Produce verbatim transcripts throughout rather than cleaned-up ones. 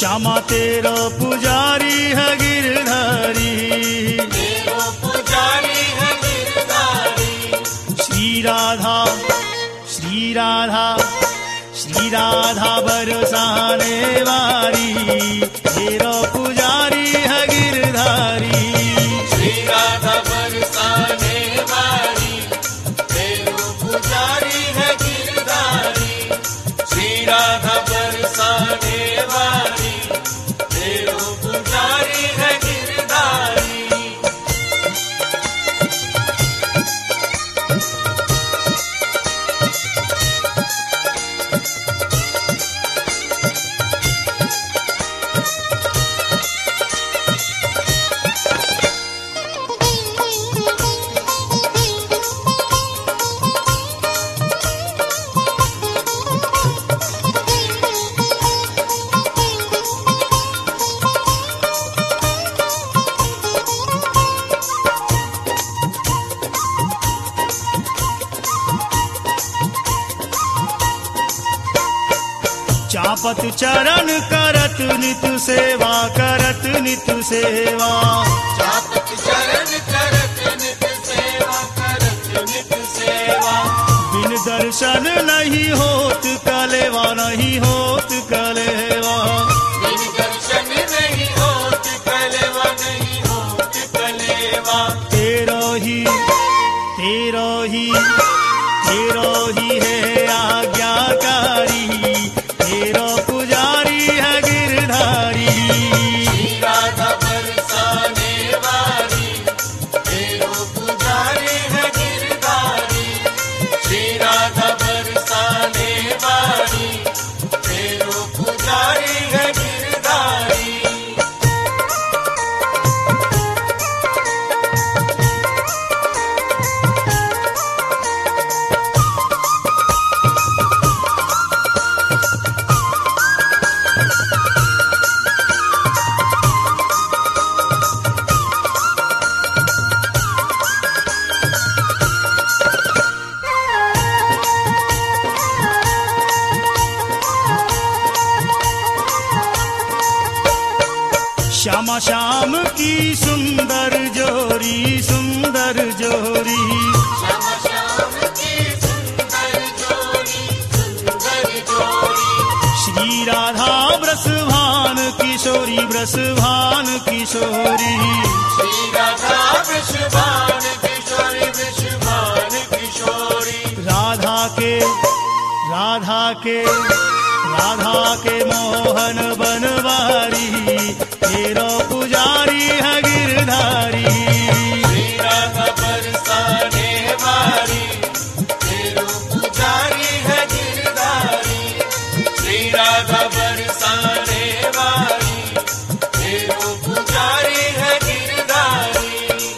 श्यामा तेरो पुजारी है गिरधारी, तेरो पुजारी है गिरधारी। श्री राधा श्री राधा श्री राधा बरसाने वाली, तेरो पुजारी है गिरधारी। श्री राधा बरसाने वाली, तेरो पुजारी है गिरधारी। श्री राधा बरसाने वाली, तेरो पुजारी है गिरधारी। चापत चरण करत नित सेवा, करत नित सेवा। चापत चरण करत नित सेवा, करत नित सेवा। बिन दर्शन नहीं होत कलेवा, नहीं होत कलेवा। बिन दर्शन नहीं होत कलेवा, नहीं होत कलेवा। तेरो ही तेरो ही तेरो ही है आज्ञाकारी, तेरो पुजारी है गिरधारी। श्री राधा बरसाने वाली, तेरो पुजारी है गिरधारी। श्री राधा बरसाने वाली, तेरो पुजारी है गिरधारी। श्यामा श्याम की सुंदर जोरी, सुंदर जोरी। श्यामा श्याम की सुंदर जोड़ी, सुंदर जोड़ी। श्री राधा ब्रसभान किशोरी, ब्रसभान किशोरी। श्री राधा वृषभान किशोरी, वृषभान किशोरी। राधा के राधा के राधा के मोहन बनवारी, तेरो पुजारी है गिरधारी। श्री राधा बरसाने वाली, तेरो पुजारी है गिरधारी। श्री राधा बरसाने वाली, तेरो पुजारी है गिरधारी।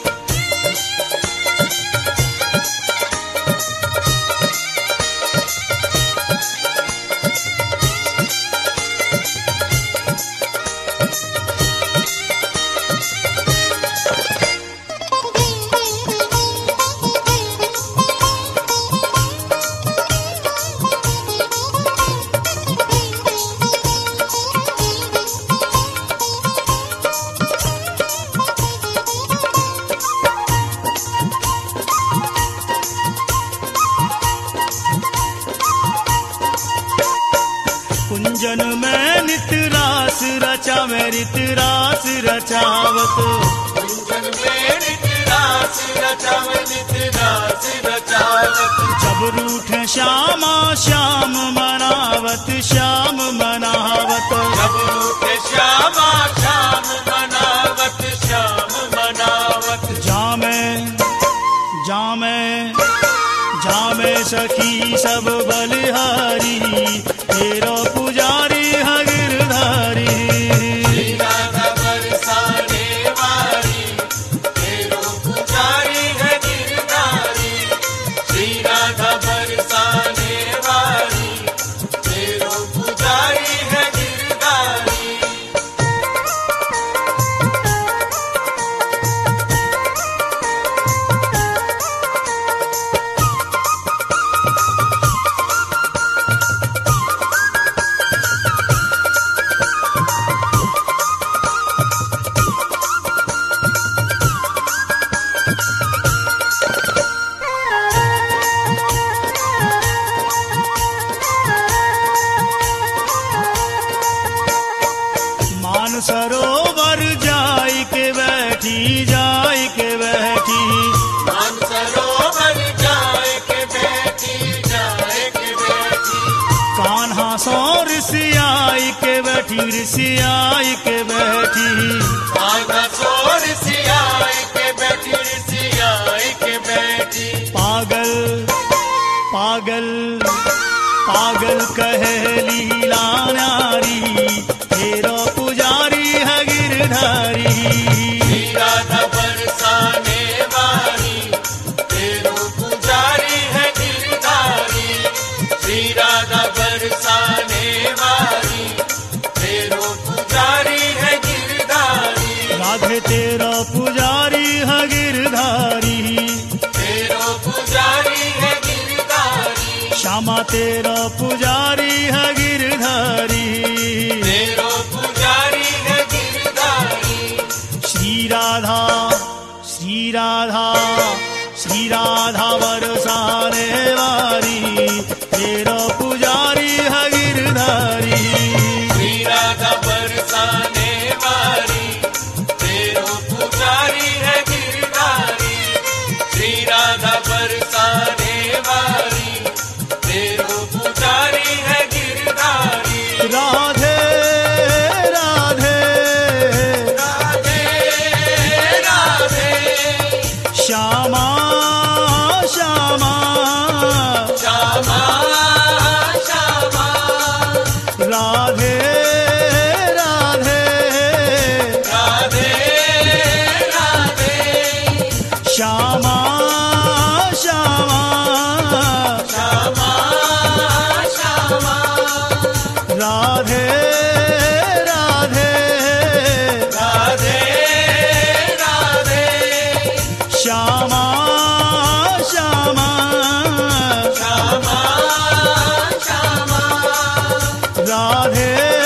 कुंजन में नित रास रचा, मैं नित रास रचावत। कुंजन में नित रास रचावत, नित रास रचावत। जब रूठ श्यामा श्याम मनावत, श्याम मनावत। जब रूठ श्यामा श्याम मनावत, श्याम मनावत। जामे जामे जामे सखी सब बलिहारी, तेरो पुजारी है गिरधारी। श्री राधा बरसाने वाली, तेरो पुजारी है गिरधारी। श्री राधा बरसाने वाली, तेरो पुजारी है गिरधारी। बैठी ऋषियाई के बैठी आगा चोर सियाई के बैठी सियाई के बैठी पागल पागल पागल कहे लीला नारी तेरा पुजारी है गिरधारी श्री राधा बरसाने वाली तेरो पुजारी है गिरधारी श्री राधा बरसाने वाली तेरो पुजारी है गिरधारी राधे तेरा पुजारी है गिरधारी तेरो पुजारी है गिरधारी श्यामा तेरा पुजारी है गिरधारी तेरो पुजारी है गिरधारी श्री राधा श्री राधा श्री राधा बरसाने वाली तेरा पुजारी है गिरधारी श्री राधा बरसाने वाली तेरो पुजारी है गिरधारी श्री राधा बरसाने वाली तेरो पुजारी है गिरधारी राधे राधे राधे राधे श्यामा श्यामा श्यामा श्यामा राधे राधे राधे राधे श्यामा श्यामा श्यामा श्यामा राधे राधे राधे राधे श्यामा श्यामा श्यामा श्यामा राधे